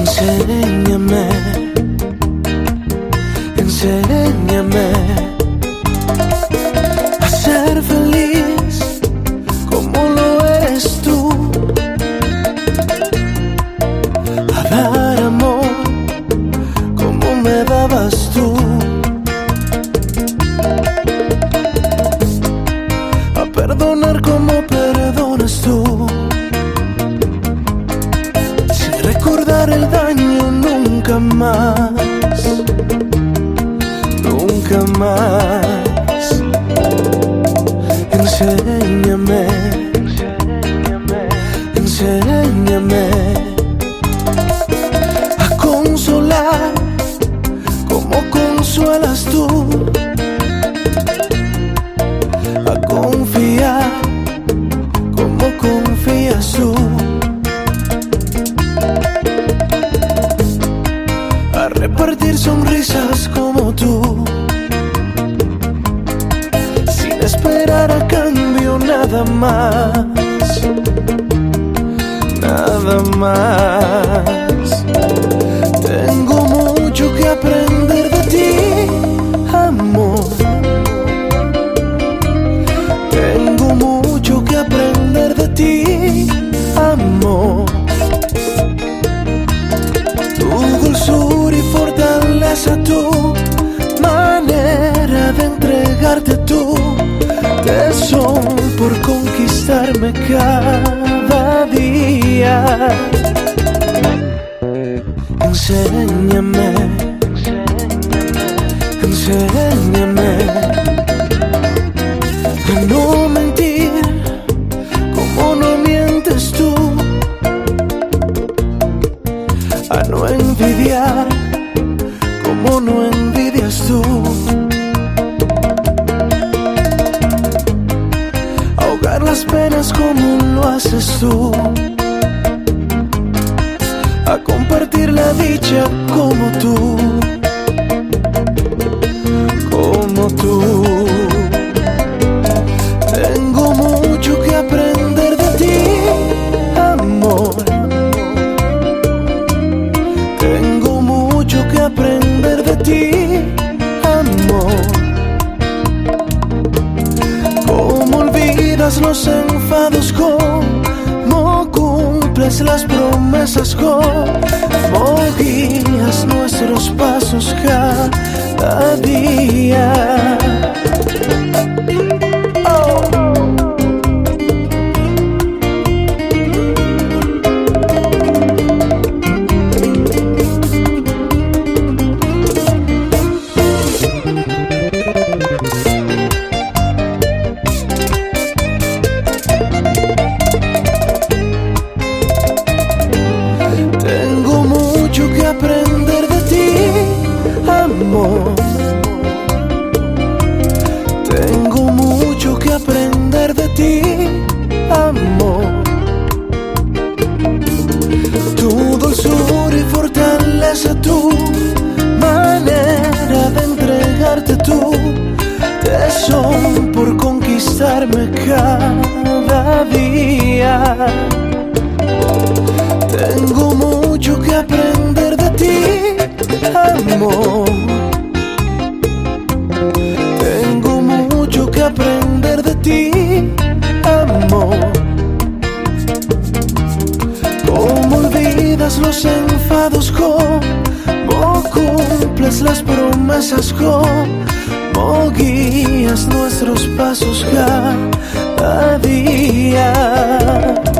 Enséñame, enséñame a ser feliz como lo eres tú, a dar amor como me dabas tú, a perdonar como perdonas tú, sin recordar el daño nunca más, nunca más. Enséñame, enséñame a consolar como consuelas tú, a confiar como confías tú, a repartir sonrisas como tú, sin esperar a cambio nada más, nada más. Tengo mucho que aprender de ti, amor. Tengo mucho que aprender de ti, amor. Tu dulzura y fortaleza, tu manera de entregarte tú, tesón por conquistarme cada día. Enséñame, enséñame a no mentir como no mientes tú, a no envidiar como no envidias tú, ahogar las penas como lo haces tú, a compartir la dicha como tú, como tú. Tengo mucho que aprender de ti, amor. Tengo mucho que aprender de ti, amor. Cómo olvidas los enfados, cómo cumples las promesas, cómo guías nuestros pasos cada día. Tengo mucho que aprender de ti, amor. Tengo mucho que aprender de ti, amor. Tu dulzura y fortaleza, tu manera de entregarte tú, tesón por conquistarme cada día. Tengo mucho que aprender de ti, amor. Tengo mucho que aprender de ti, amor. Cómo olvidas los enfados, cómo cumples las promesas, cómo guías nuestros pasos cada día.